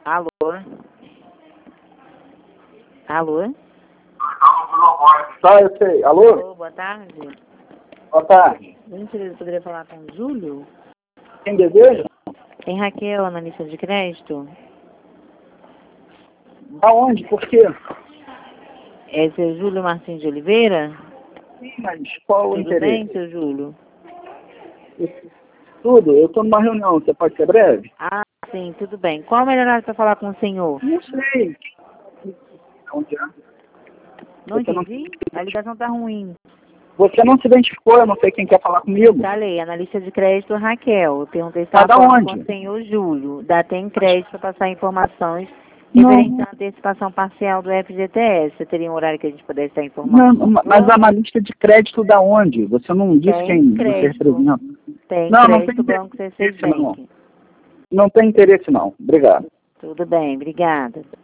Alô? Alô? Tá, eu sei. Alô? Alô, boa tarde. Boa tarde. Gentileza, poderia falar com o Júlio? Quem deseja? Tem Raquel, analista de crédito. Da onde? Por quê? É seu Júlio Martins de Oliveira? Sim, mas qual o Tudo interesse? bem, seu Júlio? Tudo. Eu estou numa reunião. Você pode ser breve? Ah, sim, tudo bem. Qual a melhor hora para falar com o senhor? Não sei. Onde é? Não Você não, entendi. A ligação tá ruim. você não se identificou, eu não sei quem quer falar comigo. Falei, analista de crédito Raquel. Eu perguntei se Tá estava da falando com onde? o senhor Júlio. Da Tem Crédito para passar informações Não, referente à antecipação parcial do FGTS. Você teria um horário que a gente pudesse dar não, informação? mas analista de crédito da onde? Você não disse Tem quem você crédito. representa. Tem Não, não tem crédito Banco C6 interesse não. Bank. Não tem interesse não. Obrigado. Tudo bem, obrigada.